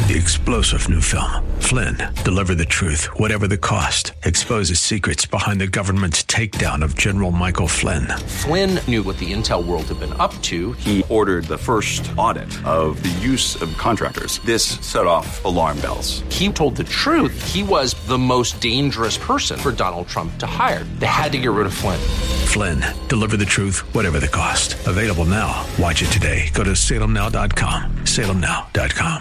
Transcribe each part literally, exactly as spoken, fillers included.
The explosive new film, Flynn, deliver the truth, whatever the cost, exposes secrets behind the government's takedown of General Michael Flynn. Flynn knew what the intel world had been up to. He ordered the first audit of the use of contractors. This set off alarm bells. He told the truth. He was the most dangerous person for Donald Trump to hire. They had to get rid of Flynn. Flynn, deliver the truth, whatever the cost. Available now. Watch it today. Go to salem now dot com. salem now dot com.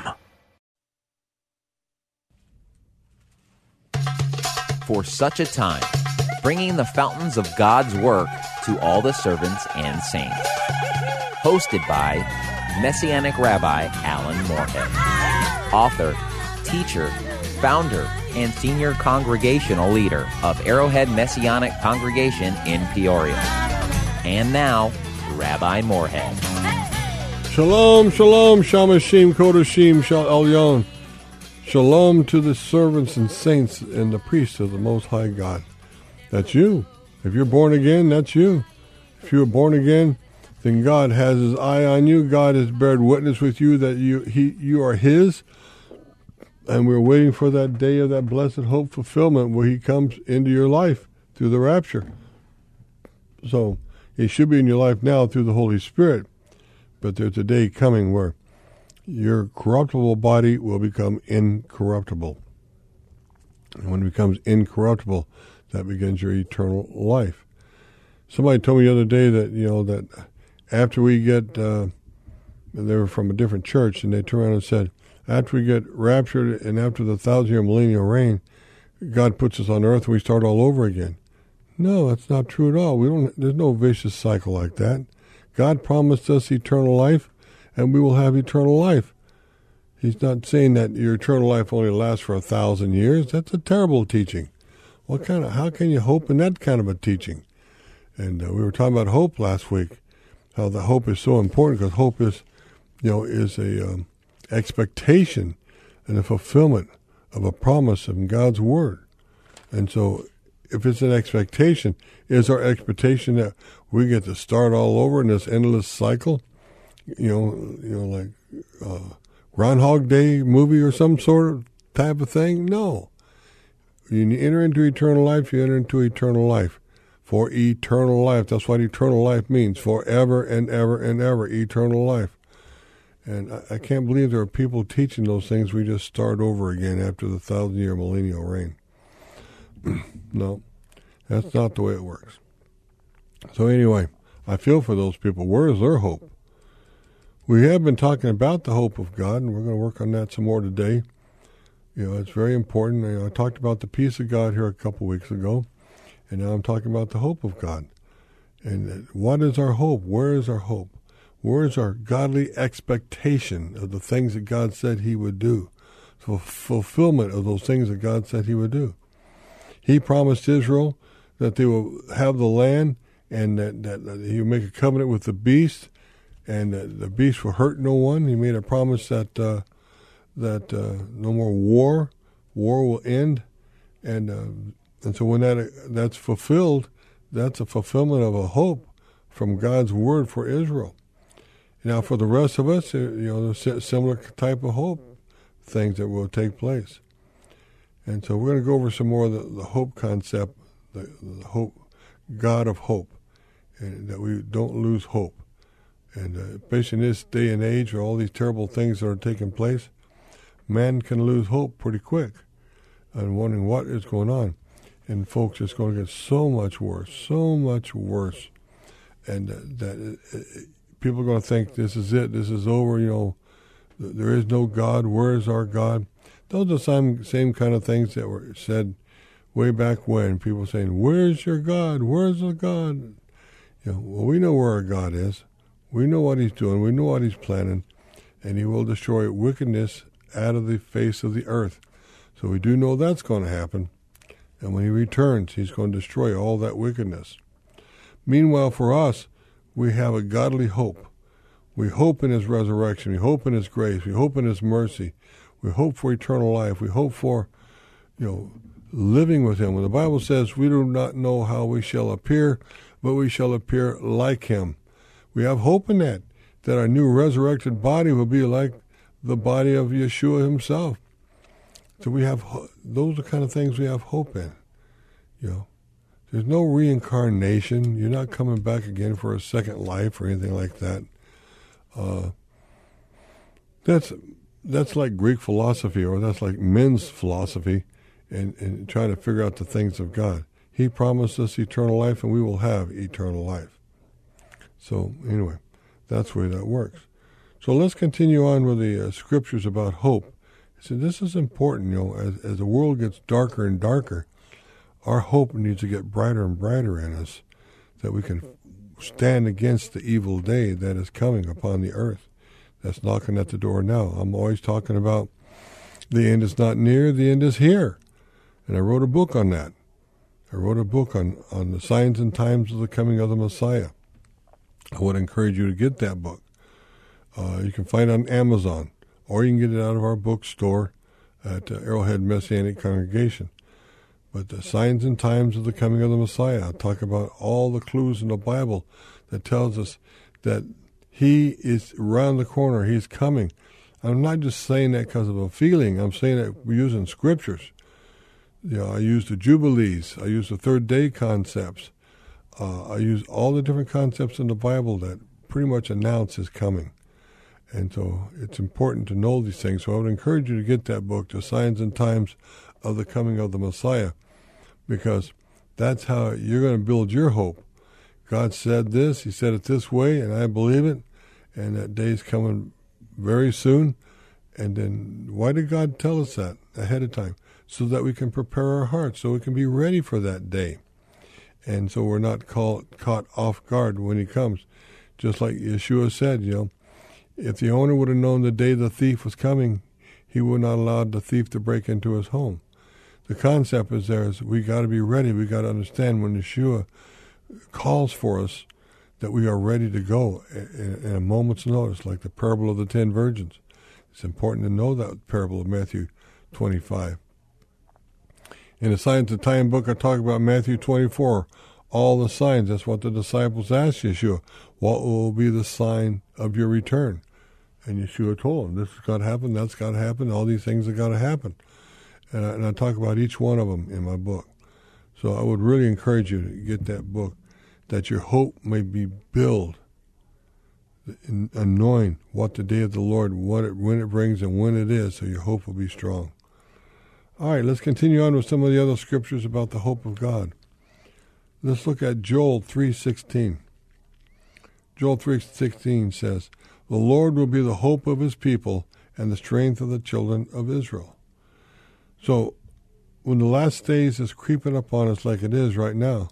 For such a time, bringing the fountains of God's work to all the servants and saints. Hosted by Messianic Rabbi Alan Moorhead, author, teacher, founder, and senior congregational leader of Arrowhead Messianic Congregation in Peoria. And now, Rabbi Moorhead. Shalom, shalom, Shamashim, Kodashim, Shal Elyon. Shalom to the servants and saints and the priests of the Most High God. That's you. If you're born again, that's you. If you're born again, then God has his eye on you. God has bared witness with you that you he you are his. And we're waiting for that day of that blessed hope fulfillment where he comes into your life through the rapture. So he should be in your life now through the Holy Spirit. But there's a day coming where your corruptible body will become incorruptible. And when it becomes incorruptible, that begins your eternal life. Somebody told me the other day that, you know, that after we get, uh, they were from a different church, and they turned around and said, after we get raptured and after the thousand-year millennial reign, God puts us on earth and we start all over again. No, that's not true at all. We don't. There's no vicious cycle like that. God promised us eternal life, and we will have eternal life. He's not saying that your eternal life only lasts for a thousand years. That's a terrible teaching. What kind of? How can you hope in that kind of a teaching? And uh, we were talking about hope last week. How the hope is so important, because hope is, you know, is a um, expectation and a fulfillment of a promise in God's word. And so, if it's an expectation, is our expectation that we get to start all over in this endless cycle? You know, you know, like uh, Groundhog Day movie or some sort of type of thing? No. When you enter into eternal life, you enter into eternal life. For eternal life. That's what eternal life means. Forever and ever and ever. Eternal life. And I, I can't believe there are people teaching those things. We just start over again after the thousand-year millennial reign. No, that's not the way it works. So anyway, I feel for those people. Where is their hope? We have been talking about the hope of God, and we're going to work on that some more today. You know, it's very important. You know, I talked about the peace of God here a couple weeks ago, and now I'm talking about the hope of God. And what is our hope? Where is our hope? Where is our godly expectation of the things that God said he would do? The fulfillment of those things that God said he would do. He promised Israel that they will have the land, and that, that, that he would make a covenant with the beast, and that the beast will hurt no one. He made a promise that uh, that uh, no more war, war will end, and uh, and so when that that's fulfilled, that's a fulfillment of a hope from God's word for Israel. Now, for the rest of us, you know, there's similar type of hope things that will take place. And so we're going to go over some more of the, the hope concept, the, the hope, God of hope, and that we don't lose hope. And uh, especially in this day and age where all these terrible things that are taking place, man can lose hope pretty quick and wondering what is going on. And folks, it's going to get so much worse, so much worse. And uh, that uh, people are going to think this is it, this is over, you know, there is no God, where is our God? Those are some same kind of things that were said way back when. People saying, where's your God? Where's the God? You know, well, we know where our God is. We know what he's doing. We know what he's planning. And he will destroy wickedness out of the face of the earth. So we do know that's going to happen. And when he returns, he's going to destroy all that wickedness. Meanwhile, for us, we have a godly hope. We hope in his resurrection. We hope in his grace. We hope in his mercy. We hope for eternal life. We hope for, you know, living with him. When the Bible says we do not know how we shall appear, but we shall appear like him. We have hope in that, that our new resurrected body will be like the body of Yeshua himself. So we have, those are the kind of things we have hope in. You know, there's no reincarnation. You're not coming back again for a second life or anything like that. Uh, that's that's like Greek philosophy, or that's like men's philosophy, and, and trying to figure out the things of God. He promised us eternal life, and we will have eternal life. So anyway, that's the way that works. So let's continue on with the uh, scriptures about hope. So this is important, you know, as, as the world gets darker and darker, our hope needs to get brighter and brighter in us, that we can stand against the evil day that is coming upon the earth, that's knocking at the door now. I'm always talking about the end is not near, the end is here. And I wrote a book on that. I wrote a book on, on the signs and times of the coming of the Messiah. I would encourage you to get that book. Uh, you can find it on Amazon, or you can get it out of our bookstore at uh, Arrowhead Messianic Congregation. But the signs and times of the coming of the Messiah, I talk about all the clues in the Bible that tells us that he is around the corner, he's coming. I'm not just saying that because of a feeling, I'm saying that we're using scriptures. You know, I use the Jubilees, I use the third day concepts, uh, I use all the different concepts in the Bible that pretty much announce his coming. And so it's important to know these things. So I would encourage you to get that book, The Signs and Times of the Coming of the Messiah, because that's how you're going to build your hope. God said this, he said it this way, and I believe it, and that day's coming very soon. And then why did God tell us that ahead of time? So that we can prepare our hearts, so we can be ready for that day. And so we're not caught, caught off guard when he comes. Just like Yeshua said, you know, if the owner would have known the day the thief was coming, he would not allow the thief to break into his home. The concept is there is we got to be ready. We got to understand when Yeshua calls for us that we are ready to go in, in a moment's notice, like the parable of the ten virgins. It's important to know that parable of Matthew twenty-five. In the Signs of Time book, I talk about Matthew twenty-four, all the signs. That's what the disciples asked Yeshua. What will be the sign of your return? And Yeshua told them, this has got to happen, that's got to happen, all these things have got to happen. And I, and I talk about each one of them in my book. So I would really encourage you to get that book, that your hope may be built in, in knowing what the day of the Lord, what it, when it brings and when it is, so your hope will be strong. All right, let's continue on with some of the other scriptures about the hope of God. Let's look at Joel three sixteen. Joel three sixteen says, the Lord will be the hope of his people and the strength of the children of Israel. So when the last days is creeping upon us like it is right now,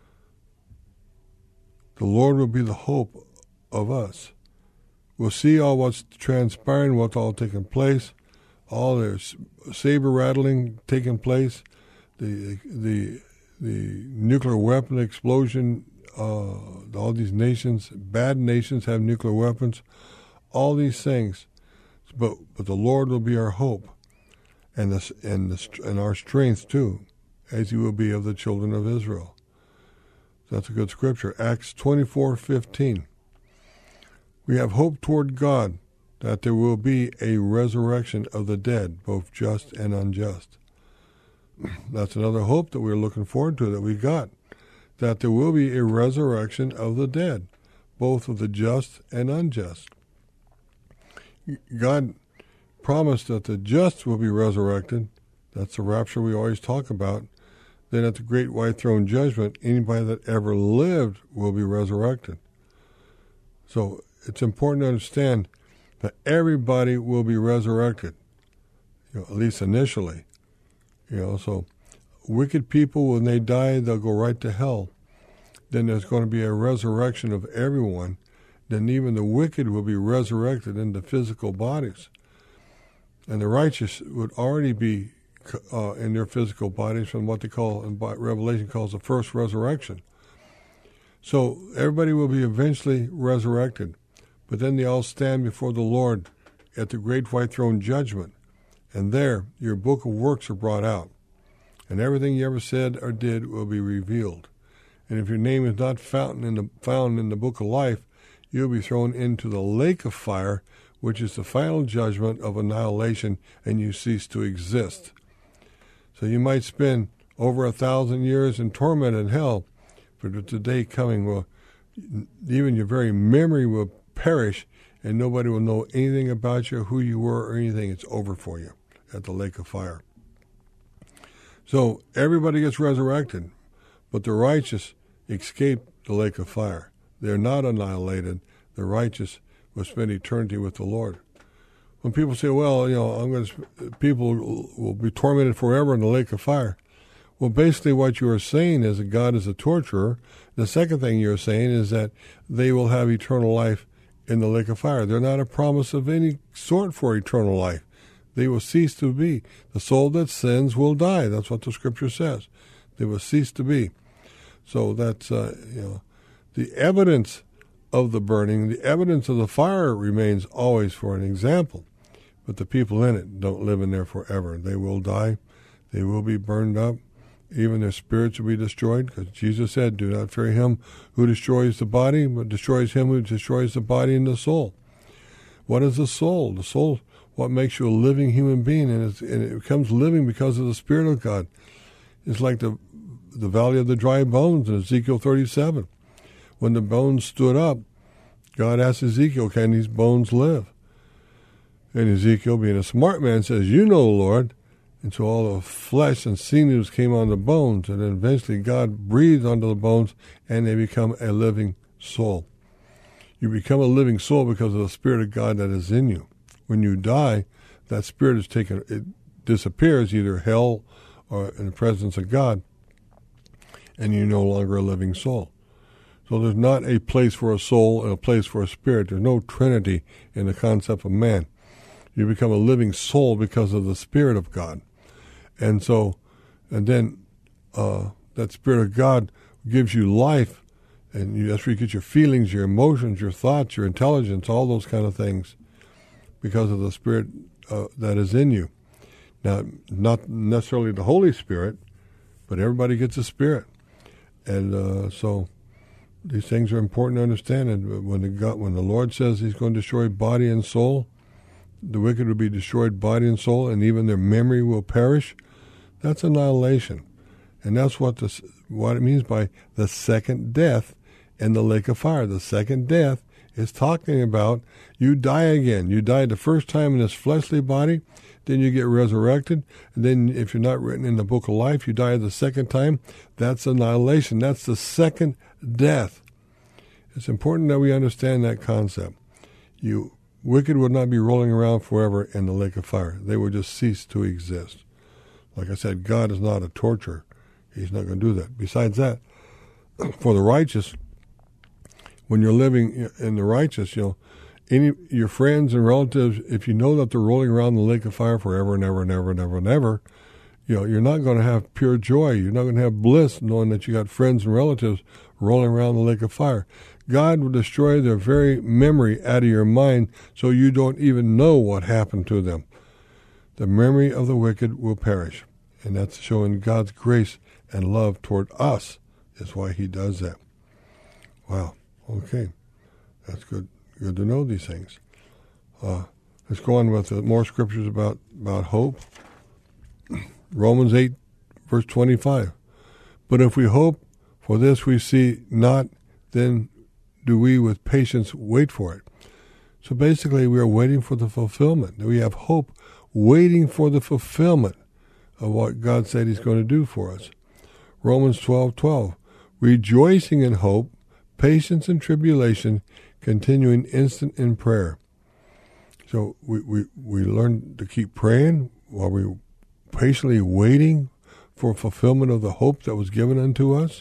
the Lord will be the hope of us. We'll see all what's transpiring, what's all taking place, all there's saber rattling taking place, the the the nuclear weapon explosion, uh, all these nations, bad nations have nuclear weapons, all these things, but but the Lord will be our hope, and the and the and our strength too, as he will be of the children of Israel. So that's a good scripture. Acts twenty-four fifteen. We have hope toward God, that there will be a resurrection of the dead, both just and unjust. That's another hope that we're looking forward to, that we got, that there will be a resurrection of the dead, both of the just and unjust. God promised that the just will be resurrected. That's the rapture we always talk about. Then at the great white throne judgment, anybody that ever lived will be resurrected. So it's important to understand that everybody will be resurrected, you know, at least initially. You know, so wicked people, when they die, they'll go right to hell. Then there's going to be a resurrection of everyone. Then even the wicked will be resurrected into physical bodies. And the righteous would already be uh, in their physical bodies from what they call, in Revelation calls the first resurrection. So everybody will be eventually resurrected. But then they all stand before the Lord at the great white throne judgment. And there, your book of works are brought out. And everything you ever said or did will be revealed. And if your name is not found in the, found in the book of life, you'll be thrown into the lake of fire, which is the final judgment of annihilation, and you cease to exist. So you might spend over a thousand years in torment in hell, but the day coming will, even your very memory will perish, and nobody will know anything about you, who you were, or anything. It's over for you at the lake of fire. So everybody gets resurrected, but the righteous escape the lake of fire. They're not annihilated. The righteous will spend eternity with the Lord. When people say, well, you know, I'm going to, people will be tormented forever in the lake of fire. Well, basically what you are saying is that God is a torturer. The second thing you're saying is that they will have eternal life in the lake of fire. They're not a promise of any sort for eternal life. They will cease to be. The soul that sins will die. That's what the scripture says. They will cease to be. So that's, uh, you know, the evidence of the burning, the evidence of the fire remains always for an example. But the people in it don't live in there forever. They will die. They will be burned up. Even their spirits will be destroyed, because Jesus said, do not fear him who destroys the body, but destroys him who destroys the body and the soul. What is the soul? The soul, what makes you a living human being, and, it's, and it becomes living because of the Spirit of God. It's like the the valley of the dry bones in Ezekiel thirty-seven. When the bones stood up, God asked Ezekiel, can these bones live? And Ezekiel, being a smart man, says, you know, Lord. And so all the flesh and sinews came on the bones, and then eventually God breathed onto the bones, and they become a living soul. You become a living soul because of the Spirit of God that is in you. When you die, that Spirit is taken, it disappears, either hell or in the presence of God, and you're no longer a living soul. So there's not a place for a soul and a place for a spirit. There's no trinity in the concept of man. You become a living soul because of the Spirit of God. And so, and then uh, that Spirit of God gives you life, and you, that's where you get your feelings, your emotions, your thoughts, your intelligence, all those kind of things, because of the Spirit uh, that is in you. Now, not necessarily the Holy Spirit, but everybody gets a Spirit. And uh, so these things are important to understand. And when the, God, when the Lord says he's going to destroy body and soul, the wicked will be destroyed body and soul, and even their memory will perish. That's annihilation. And that's what this, what it means by the second death in the lake of fire. The second death is talking about you die again. You died the first time in this fleshly body, then you get resurrected, and then if you're not written in the book of life, you die the second time. That's annihilation. That's the second death. It's important that we understand that concept. You wicked would not be rolling around forever in the lake of fire. They would just cease to exist. Like I said, God is not a torturer. He's not going to do that. Besides that, for the righteous, when you're living in the righteous, you know, any your friends and relatives, if you know that they're rolling around the lake of fire forever and ever and ever and ever and ever, you know, you're not going to have pure joy. You're not going to have bliss knowing that you got friends and relatives rolling around the lake of fire. God will destroy their very memory out of your mind so you don't even know what happened to them. The memory of the wicked will perish. And that's showing God's grace and love toward us is why he does that. Wow. Okay. That's good. Good to know these things. Uh, let's go on with uh, more scriptures about, about hope. Romans eight, verse twenty-five. But if we hope for this we see not, then do we with patience wait for it. So basically we are waiting for the fulfillment. We have hope waiting for the fulfillment of what God said he's going to do for us. Romans twelve twelve. Rejoicing in hope, patience in tribulation, continuing instant in prayer. So we, we, we learn to keep praying while we're patiently waiting for fulfillment of the hope that was given unto us,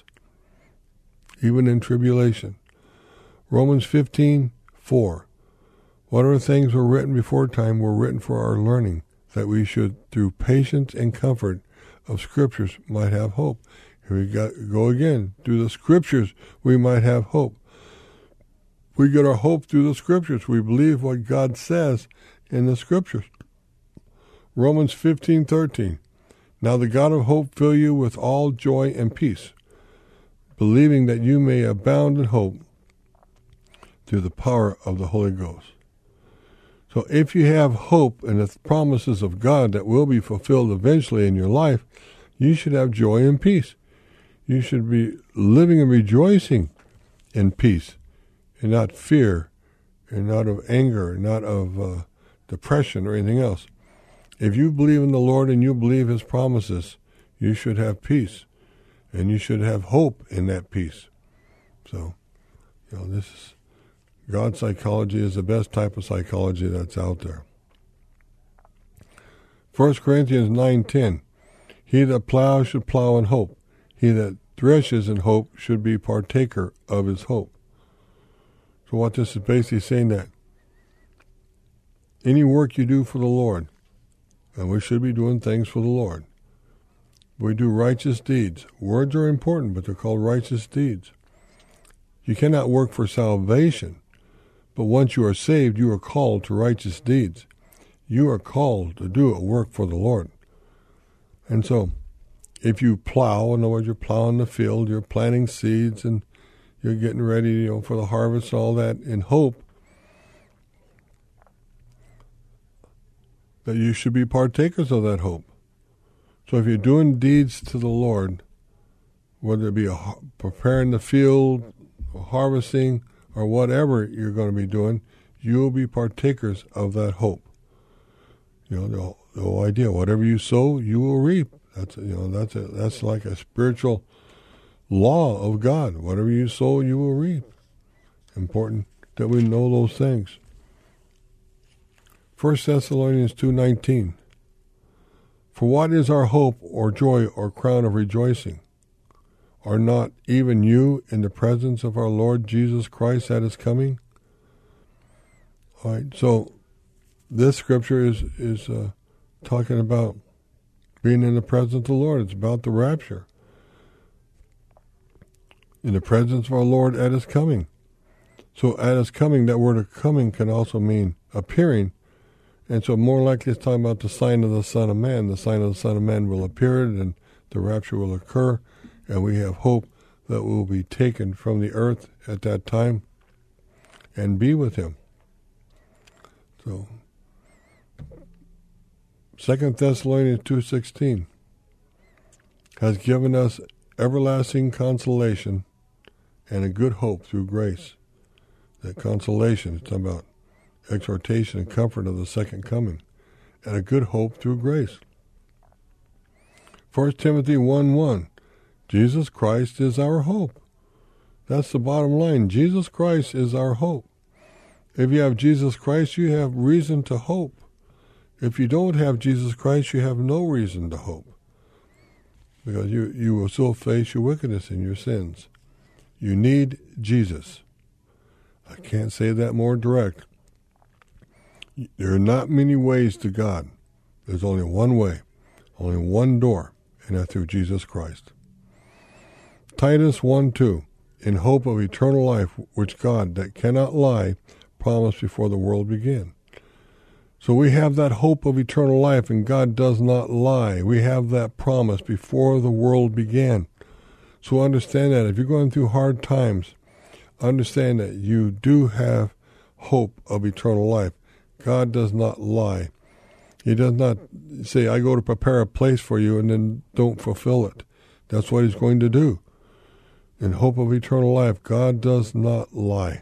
even in tribulation. Romans fifteen four. Whatever things were written before time were written for our learning, that we should, through patience and comfort of Scriptures, might have hope. Here we got, go again. Through the Scriptures, we might have hope. We get our hope through the Scriptures. We believe what God says in the Scriptures. Romans fifteen thirteen. Now the God of hope fill you with all joy and peace, believing that you may abound in hope through the power of the Holy Ghost. So if you have hope in the promises of God that will be fulfilled eventually in your life, you should have joy and peace. You should be living and rejoicing in peace, and not fear, and not of anger, not of uh, depression or anything else. If you believe in the Lord and you believe his promises, you should have peace, and you should have hope in that peace. So, you know, this is, God's psychology is the best type of psychology that's out there. First Corinthians nine ten, he that plows should plow in hope. He that threshes in hope should be partaker of his hope. So what this is basically saying, that any work you do for the Lord, and we should be doing things for the Lord, we do righteous deeds. Words are important, but they're called righteous deeds. You cannot work for salvation, but once you are saved, you are called to righteous deeds. You are called to do a work for the Lord. And so, if you plow, in other words, you're plowing the field, you're planting seeds, and you're getting ready, you know, for the harvest and all that, in hope that you should be partakers of that hope. So if you're doing deeds to the Lord, whether it be a, preparing the field, harvesting, or whatever you're going to be doing, you will be partakers of that hope. You know, the, the whole idea, whatever you sow, you will reap. That's, you know, that's a, that's like a spiritual law of God. Whatever you sow, you will reap. Important that we know those things. First Thessalonians two nineteen. For what is our hope or joy or crown of rejoicing? Are not even you in the presence of our Lord Jesus Christ at his coming? All right, so this scripture is, is uh, talking about being in the presence of the Lord. It's about the rapture. In the presence of our Lord at his coming. So at his coming, that word of coming can also mean appearing. And so more likely it's talking about the sign of the Son of Man. The sign of the Son of Man will appear, and the rapture will occur. And we have hope that we will be taken from the earth at that time and be with him. So, Second Thessalonians two sixteen has given us everlasting consolation and a good hope through grace. That consolation is talking about exhortation and comfort of the second coming, and a good hope through grace. First Timothy one one, Jesus Christ is our hope. That's the bottom line. Jesus Christ is our hope. If you have Jesus Christ, you have reason to hope. If you don't have Jesus Christ, you have no reason to hope, because you, you will still face your wickedness and your sins. You need Jesus. I can't say that more direct. There are not many ways to God. There's only one way, only one door, and that's through Jesus Christ. Titus one two, in hope of eternal life, which God, that cannot lie, promised before the world began. So we have that hope of eternal life, and God does not lie. We have that promise before the world began. So understand that. If you're going through hard times, understand that you do have hope of eternal life. God does not lie. He does not say, I go to prepare a place for you, and then don't fulfill it. That's what he's going to do. In hope of eternal life, God does not lie.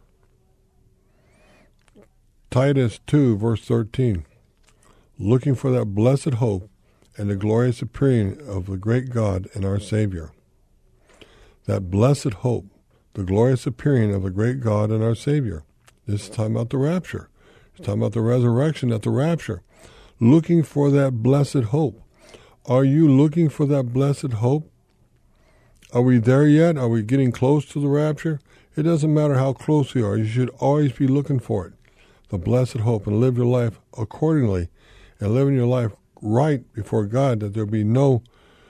Titus two, verse thirteen, looking for that blessed hope and the glorious appearing of the great God and our Savior. That blessed hope, the glorious appearing of the great God and our Savior. This is talking about the rapture. It's talking about the resurrection at the rapture. Looking for that blessed hope. Are you looking for that blessed hope? Are we there yet? Are we getting close to the rapture? It doesn't matter how close we are. You should always be looking for it. The blessed hope, and live your life accordingly, and living your life right before God, that there be no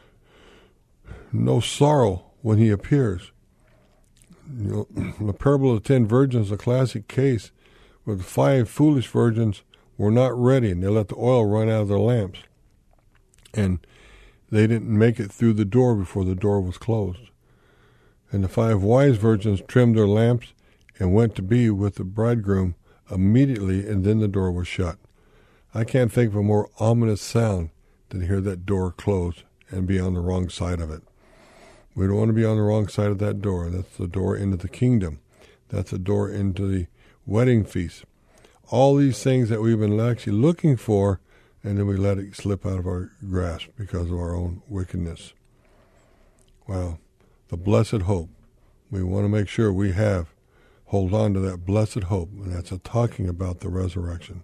no sorrow when he appears. You know, the parable of the ten virgins is a classic case where the five foolish virgins were not ready, and they let the oil run out of their lamps, and they didn't make it through the door before the door was closed. And the five wise virgins trimmed their lamps and went to be with the bridegroom immediately, and then the door was shut. I can't think of a more ominous sound than to hear that door close and be on the wrong side of it. We don't want to be on the wrong side of that door. That's the door into the kingdom. That's the door into the wedding feast. All these things that we've been actually looking for, and then we let it slip out of our grasp because of our own wickedness. Wow. The blessed hope. We want to make sure we have, hold on to that blessed hope, and that's a talking about the resurrection.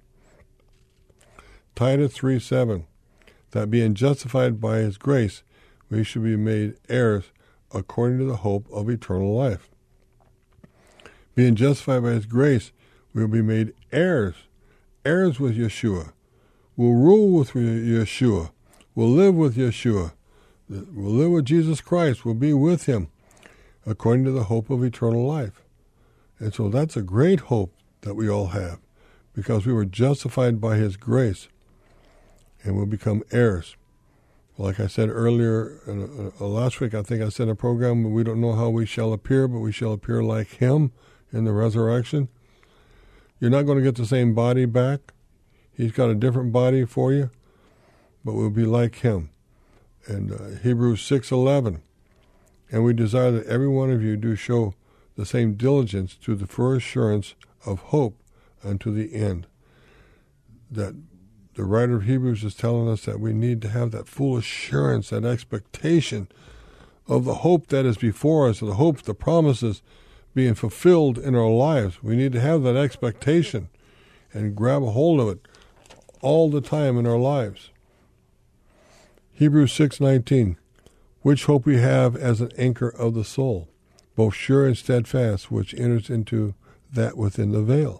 Titus three seven, that being justified by his grace, we should be made heirs according to the hope of eternal life. Being justified by his grace, we will be made heirs, heirs with Yeshua. We'll rule with Yeshua. We'll live with Yeshua. We'll live with Jesus Christ. We'll be with him according to the hope of eternal life. And so that's a great hope that we all have, because we were justified by his grace, and we'll become heirs. Like I said earlier, uh, uh, last week, I think I said in a program, we don't know how we shall appear, but we shall appear like him in the resurrection. You're not going to get the same body back. He's got a different body for you, but we'll be like him. And uh, Hebrews six eleven, and we desire that every one of you do show the same diligence to the full assurance of hope unto the end. That the writer of Hebrews is telling us that we need to have that full assurance, that expectation of the hope that is before us, the hope, the promises being fulfilled in our lives. We need to have that expectation and grab a hold of it all the time in our lives. Hebrews six nineteen, which hope we have as an anchor of the soul, both sure and steadfast, which enters into that within the veil.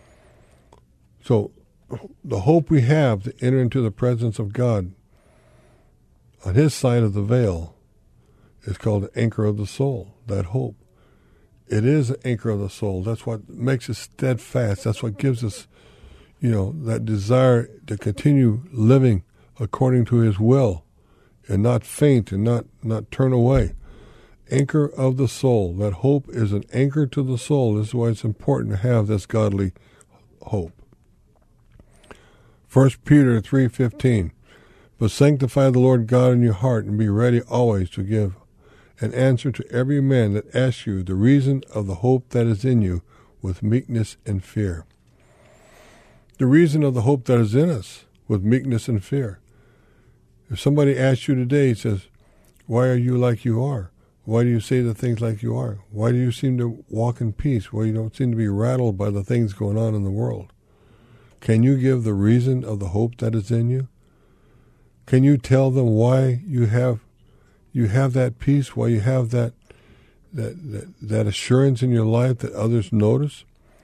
So the hope we have to enter into the presence of God on his side of the veil is called the anchor of the soul, that hope. It is an anchor of the soul. That's what makes us steadfast. That's what gives us, you know, that desire to continue living according to his will and not faint and not, not turn away. Anchor of the soul. That hope is an anchor to the soul. This is why it's important to have this godly hope. First Peter three fifteen, but sanctify the Lord God in your heart, and be ready always to give an answer to every man that asks you the reason of the hope that is in you with meekness and fear. The reason of the hope that is in us with meekness and fear. If somebody asks you today, says, why are you like you are? Why do you say the things like you are? Why do you seem to walk in peace? Why you don't seem to be rattled by the things going on in the world? Can you give the reason of the hope that is in you? Can you tell them why you have you have that peace, why you have that that that, that assurance in your life that others notice?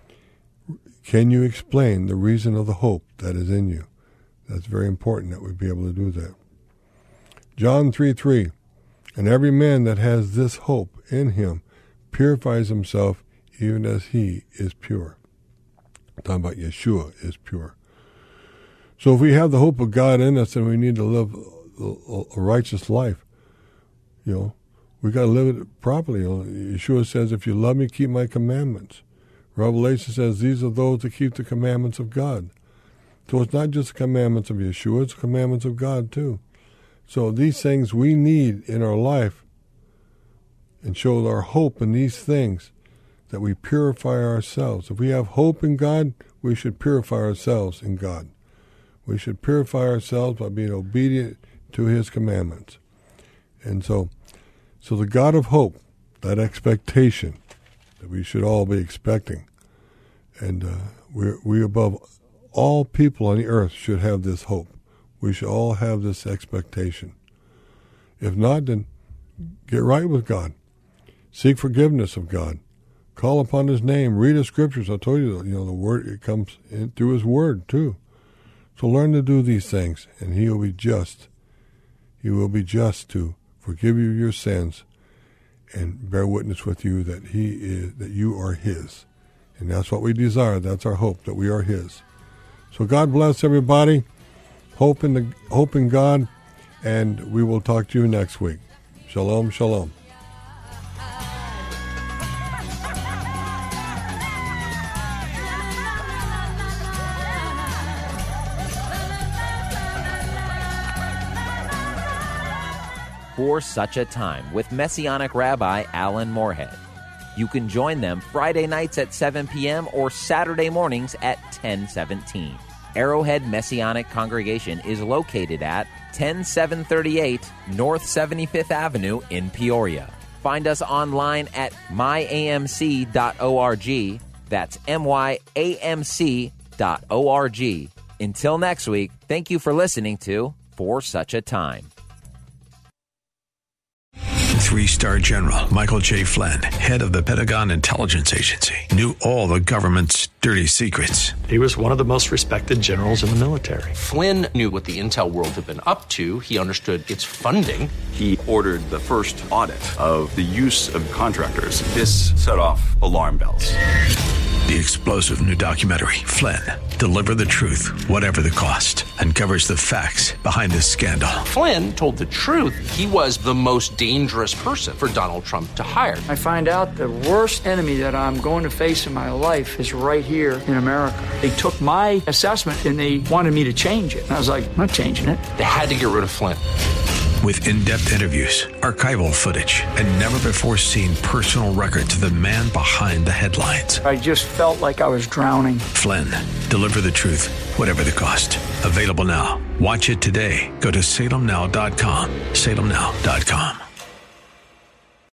Can you explain the reason of the hope that is in you? That's very important that we be able to do that. John three three, and every man that has this hope in him purifies himself even as he is pure. I'm talking about Yeshua is pure. So if we have the hope of God in us, then we need to live a, a righteous life. You know, we got to live it properly. You know, Yeshua says, if you love me, keep my commandments. Revelation says, these are those that keep the commandments of God. So it's not just the commandments of Yeshua, it's the commandments of God too. So these things we need in our life, and show our hope in these things, that we purify ourselves. If we have hope in God, we should purify ourselves in God. We should purify ourselves by being obedient to his commandments. And so, so the God of hope, that expectation that we should all be expecting, and uh, we we above all people on the earth should have this hope. We should all have this expectation. If not, then get right with God. Seek forgiveness of God. Call upon his name. Read his scriptures. I told you, you know, the word, it comes in through his word too. So learn to do these things, and he will be just. He will be just to forgive you your sins and bear witness with you that he is, that you are his. And that's what we desire. That's our hope, that we are his. So God bless everybody. Hope in the hope in God, and we will talk to you next week. Shalom, shalom. For Such a Time with Messianic Rabbi Alan Moorhead. You can join them Friday nights at seven p.m. or Saturday mornings at ten seventeen. Arrowhead Messianic Congregation is located at ten seven thirty-eight North seventy-fifth Avenue in Peoria. Find us online at my a m c dot org. That's M Y A M C dot org. Until next week, thank you for listening to For Such a Time. Three-star General Michael J. Flynn, head of the Pentagon Intelligence Agency, knew all the government's dirty secrets. He was one of the most respected generals in the military. Flynn knew what the intel world had been up to. He understood its funding. He ordered the first audit of the use of contractors. This set off alarm bells. The explosive new documentary, Flynn, Deliver the Truth, Whatever the Cost, uncovers the facts behind this scandal. Flynn told the truth. He was the most dangerous person for Donald Trump to hire. I find out the worst enemy that I'm going to face in my life is right here in America. They took my assessment and they wanted me to change it. And I was like, I'm not changing it. They had to get rid of Flynn. With in-depth interviews, archival footage, and never-before-seen personal records of the man behind the headlines. I just felt like I was drowning. Flynn, Deliver the Truth, Whatever the Cost. Available now. Watch it today. Go to salem now dot com. salem now dot com.